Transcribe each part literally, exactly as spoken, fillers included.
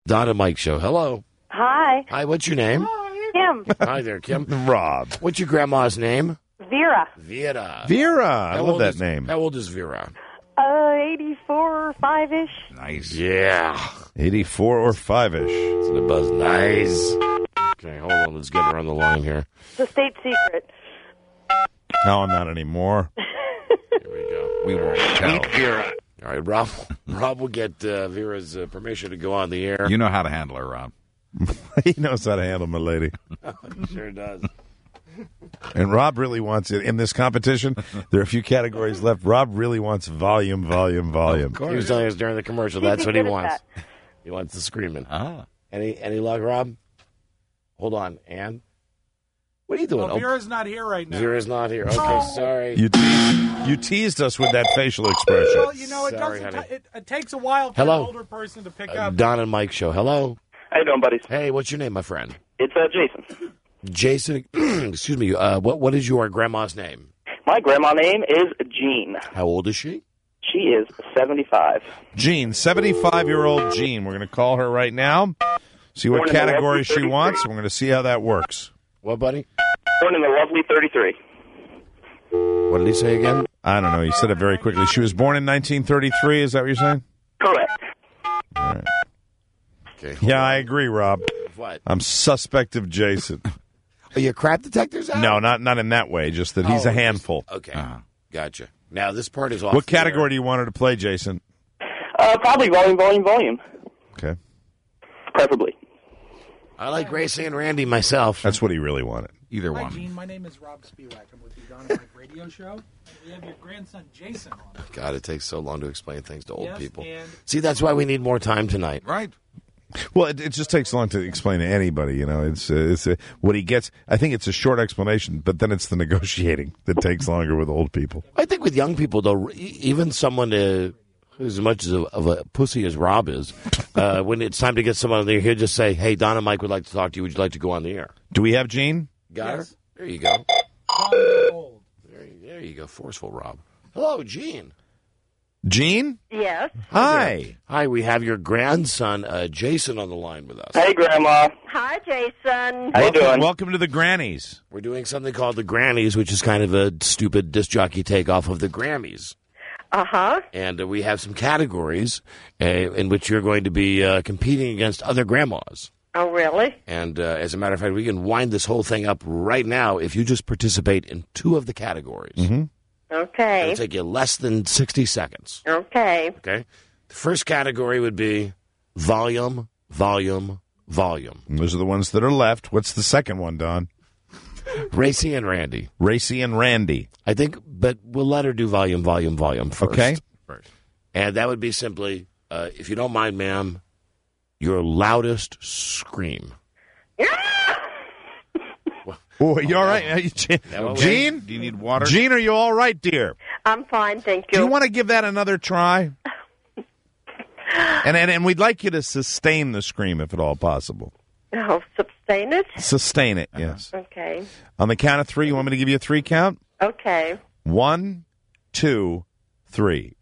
Don and Mike Show. Hello. Hi. Hi, what's your name? Kim. Hi there, Kim. Rob. What's your grandma's name? Vera. Vera. Vera. I How love old that is- name. How old is Vera? Uh, eighty-four, five-ish. Nice. Yeah. eighty-four or five-ish. It's in the buzz. Nice. Okay, hold on. Let's get her on the line here. It's a state secret. No, not anymore. Here we go. We won't tell. Vera. All right, Rob. Rob will get uh, Vera's uh, permission to go on the air. You know how to handle her, Rob. He knows how to handle my lady. He sure does. And Rob really wants it. In this competition, there are a few categories left. Rob really wants volume, volume, volume. He was telling us during the commercial He'd that's be what he good at wants. that. He wants the screaming. Ah. Any any luck, Rob? Hold on, Ann. What are you doing? Well, Vera's not here right now. Vera's not here. Okay, Oh. sorry. You teased, you teased us with that facial expression. Well, you know, it Sorry, doesn't. honey. T- it, it takes a while for Hello. an older person to pick Uh, up. Don and Mike Show. Hello. How you doing, buddies? Hey, what's your name, my friend? It's uh, Jason. Jason. Excuse me. Uh, what what is your grandma's name? My grandma name is Jean. How old is she? She is seventy-five. Jean, seventy-five-year-old Jean. We're going to call her right now, see what Born in the category lovely she thirty-three. wants. We're going to see how that works. What, buddy? Born in the lovely thirty-three. What did he say again? I don't know. You said it very quickly. She was born in nineteen thirty-three. Is that what you're saying? Correct. All right. Okay. Yeah, I agree, Rob. What? I'm suspect of Jason. Are your crap detectors out? No, not not in that way. Just that he's Oh, a handful. Okay. Uh-huh. Gotcha. Now, this part is off. What the air. category do you want her to play, Jason? Uh, probably volume, volume, volume. Okay. Preferably. I like Gracie and Randy myself. That's what he really wanted. Either Hi, one. Gene. My name is Rob Spiewak. I'm with the Don and Mike Radio Show. And we have your grandson, Jason, on. God, it takes so long to explain things to old Yes, people. and- See, that's why we need more time tonight. Right. Well, it, it just takes long to explain to anybody. You know, it's uh, it's uh, what he gets. I think it's a short explanation, but then it's the negotiating that takes longer with old people. I think with young people, though, e- even someone uh, who's as much as a, of a pussy as Rob is, uh, when it's time to get someone on there, he'll just say, "Hey, Don and Mike would like to talk to you. Would you like to go on the air?" Do we have Gene? Got Yes. her? There you go. Old. There, you- there you go. Forceful Rob. Hello, Gene. Gene? Yes. Hi. Hi, we have your grandson, uh, Jason, on the line with us. Hey, Grandma. Hi, Jason. How you welcome, doing? welcome to the Grannies. We're doing something called the Grannies, which is kind of a stupid disc jockey takeoff of the Grammys. Uh-huh. And uh, we have some categories uh, in which you're going to be uh, competing against other grandmas. Oh, really? And uh, as a matter of fact, we can wind this whole thing up right now if you just participate in two of the categories. Mm-hmm. Okay. It'll take you less than sixty seconds. Okay. Okay? The first category would be volume, volume, volume. And those are the ones that are left. What's the second one, Don? Racy and Randy. Racy and Randy. I think, but we'll let her do volume, volume, volume first. Okay. First. And that would be simply, uh, if you don't mind, ma'am, your loudest scream. Oh, you all right? Are you- Gene? That Gene? Do you need water? Gene, are you all right, dear? I'm fine, thank Do you. you want to give that another try? and, and and we'd like you to sustain the scream if at all possible. Oh, sustain it? Sustain it, yes. Okay. On the count of three, you want me to give you a three count? Okay. One, two, three.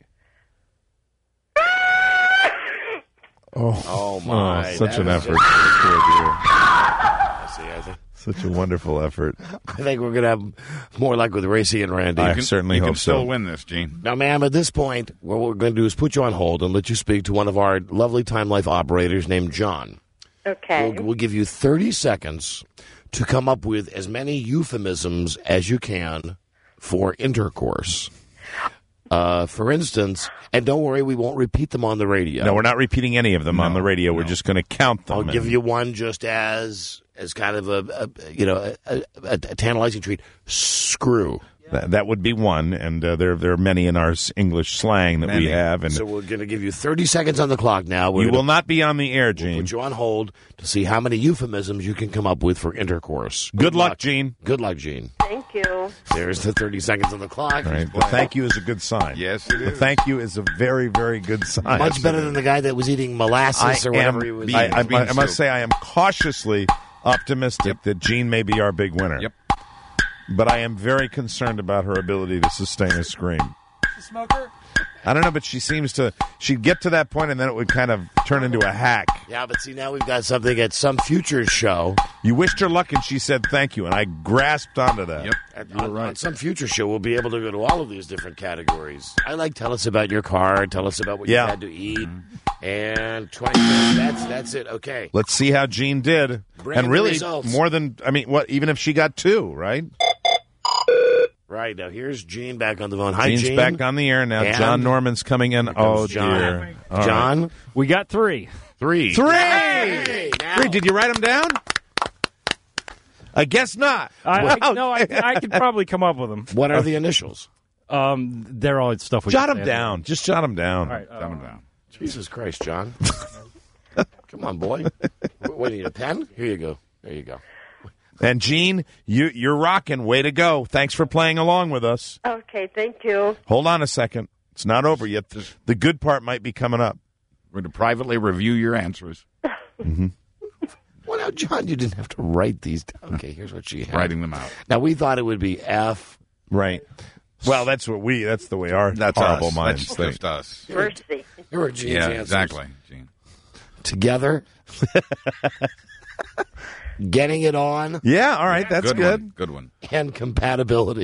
Oh, Oh, my. oh, such That an was effort. just- Poor dear. I see, I think. Such a wonderful effort. I think we're going to have more luck with Racy and Randy. I You can, certainly you hope can still so. win this, Gene. Now, ma'am, at this point, what we're going to do is put you on hold and let you speak to one of our lovely Time Life operators named John. Okay. We'll, we'll give you thirty seconds to come up with as many euphemisms as you can for intercourse. Uh, for instance, and don't worry, we won't repeat them on the radio. No, we're not repeating any of them on the radio. We're just going to count them. I'll and- give you one just as as kind of a, a you know a, a, a tantalizing treat. Screw. That, that would be one, and uh, there there are many in our s- English slang that we Many. have, and So we're going to give you thirty seconds on the clock now. We're you gonna will not be on the air, Gene. put you on hold to see how many euphemisms you can come up with for intercourse. Good luck, Gene. Good luck, Gene. Thank you. There's the thirty seconds on the clock. All right, the thank you is a good sign. Yes, it The is. thank you is a very, very good sign. Much better than the guy that was eating molasses or I am. whatever he was. I, eating. I, Bean I must soup. say, I am cautiously optimistic that Gene may be our big winner. Yep. But I am very concerned about her ability to sustain a scream. The smoker? I don't know, but she seems to. She'd get to that point, and then it would kind of turn into a hack. Yeah, but see, now we've got something at some future show. You wished her luck, and she said thank you, and I grasped onto that. Yep. At, You were on, right. on some future show, we'll be able to go to all of these different categories. I like tell us about your car, tell us about what Yeah. you had to eat, and twenty minutes. That's that's it. Okay. Let's see how Jean did, Bring and in the really results. more than I mean, what? Even if she got two, right? Right now, here's Gene back on the phone. Hi, Jean's Gene. back on the air now. And John Norman's coming in. Oh John. dear, All right. John, We got three. three, Three. Hey, now. Three. Did you write them down? I guess not. I, Wow. I, no, I, I could probably come up with them. What are the initials? Um, they're all stuff we Jot can them say. down. Just jot them down. All right. uh, Dumb it down. Jesus Christ, John. Come on, boy. What, do you need a pen? Here you go. There you go. And Jean, you you're rocking. Way to go. Thanks for playing along with us. Okay, thank you. Hold on a second. It's not over yet. The, the good part might be coming up. We're to privately review your answers. Well, now, John, you didn't have to write these down. Okay, here's what she had. Writing them out. Now, we thought it would be F. Right. Well, that's what we. That's the way our That's horrible us. minds That's think. just us. Mercy. Here are Gene's Yeah, answers. exactly, Gene. Together. Getting it on. Yeah. All right. That's good, good. one. Good one. And compatibility.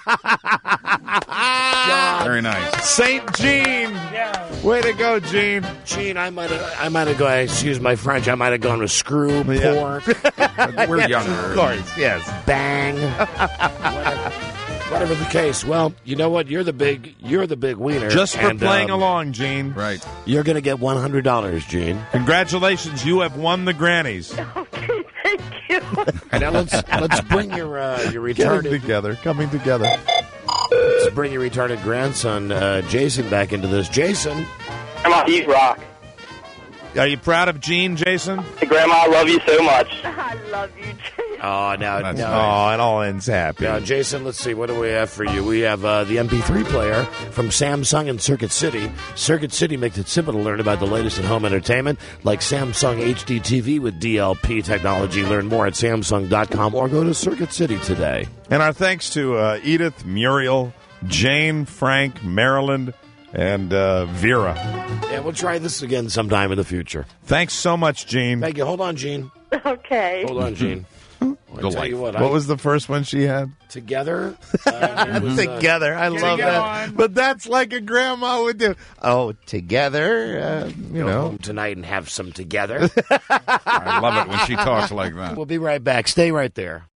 Very nice. Saint Jean. Way to go, Jean. Gene, I might have, I might have gone, excuse my French, I might have gone with screw, Yeah. pour, We're younger. Of course. Yes. bang, whatever, whatever the case. Well, you know what? You're the big, you're the big wiener. Just for and, playing um, along, Jean. Right. You're going to get one hundred dollars, Gene. Congratulations. You have won the grannies. Okay, thank you. Now let's let's bring your uh, your Getting retarded together. Coming together. let's bring your retarded grandson uh, Jason back into this. Jason, Grandma, you rock. Are you proud of Jean, Jason? Hey, Grandma, I love you so much. I love you, Jane. oh now That's now, Oh, it all ends happy. now Jason, let's see, what do we have for you? We have uh, the M P three player from Samsung in Circuit City. Circuit City makes it simple to learn about the latest in home entertainment, like Samsung H D T V with D L P technology. Learn more at Samsung dot com or go to Circuit City today. And our thanks to uh, Edith, Muriel, Jane, Frank, Maryland, and uh, Vera. Yeah, we'll try this again sometime in the future. Thanks so much, Jean. Thank you. Hold on, Gene. Okay. Hold on, Gene. I'll tell Delightful. you what, I, What was the first one she had? together? Uh, it was, uh, Together. I love that. But that's like a grandma would do. Oh, together, uh, you go know. home tonight and have some together. I love it when she talks like that. We'll be right back. Stay right there.